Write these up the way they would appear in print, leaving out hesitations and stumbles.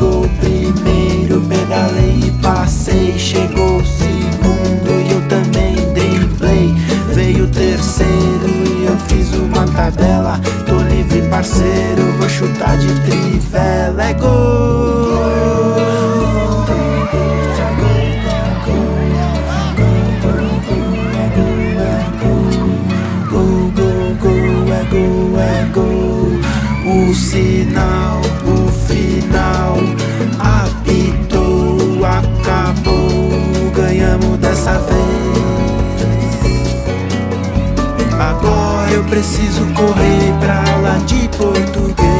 Chegou o primeiro, pedalei e passei. Chegou o segundo e eu também driblei. Veio o terceiro e eu fiz uma tabela. Tô livre, parceiro, vou chutar de trivela. É gol! O sinal, o final apitou, acabou, ganhamos dessa vez. Agora eu preciso correr pra aula de português.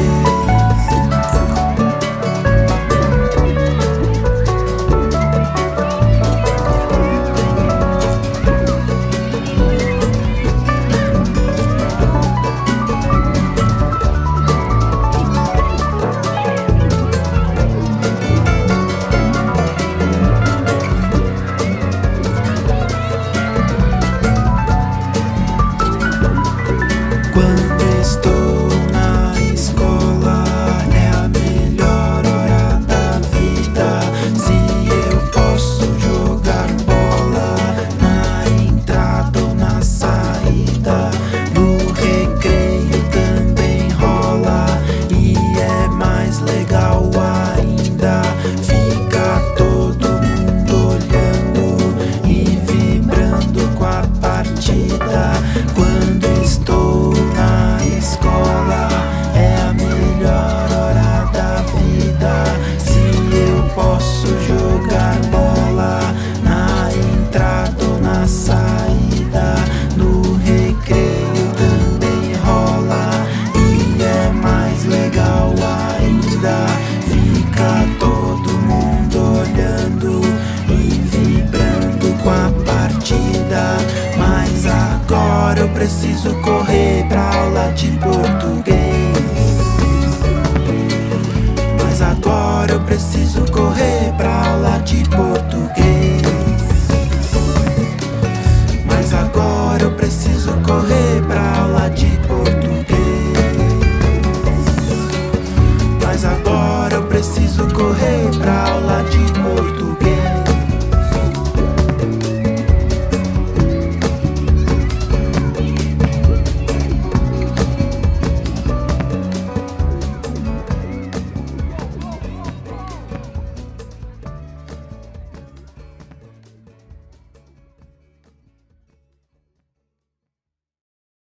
Quando estou na escola é a melhor hora da vida. Se eu posso jogar bola na entrada ou na saída, no recreio também rola e é mais legal ainda. Fica todo mundo olhando e vibrando com a partida. Quando estou na escola é a melhor hora da vida. Se eu posso jogar bola na entrada ou na saída, no recreio também rola e é mais legal ainda. Fica todo mundo olhando e vibrando com a partida. Mas agora eu preciso correr pra aula de português. Mas agora eu preciso